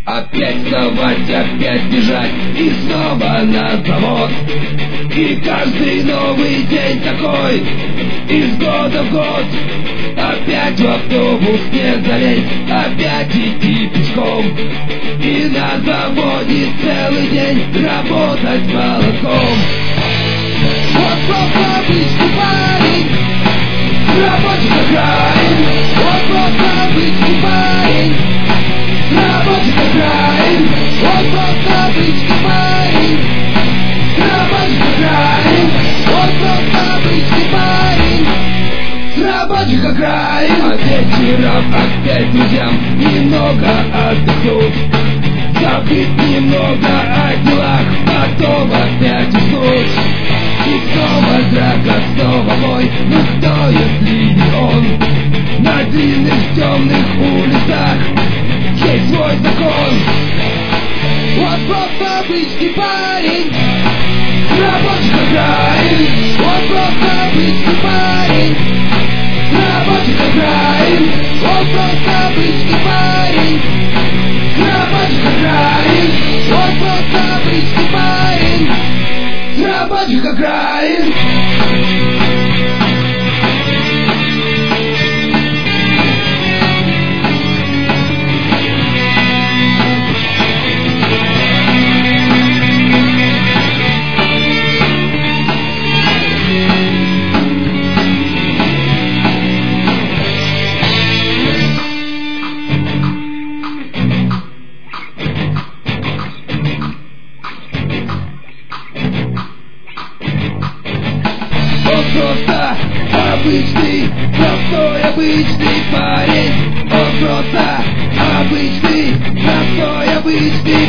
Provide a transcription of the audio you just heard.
Опять вставать, опять бежать и снова на завод. И каждый новый день такой, из года в год. Опять в автобус не залезть, опять идти пешком. И на заводе целый день работать молотком. Вот просто обычный парень, рабочий окраин. Вот просто обычный парень, рабочий окраин. Вот просто обычный парень, рабочий окраин. Вот просто обычный парень, рабочих окраин. А вечером опять друзьям немного отдохнуть, забыть немного о делах, потом опять уснуть. И снова драка, снова бой, ну кто, если не он? На длинных темных улицах есть свой закон. Вот просто обычный парень, рабочих окраин. Вот просто обычный парень, рабочих окраин. Вот просто обычный парень, рабочих окраин. Вот просто обычный парень, рабочих окраин. Он просто обычный, простой обычный парень. Он просто обычный, простой обычный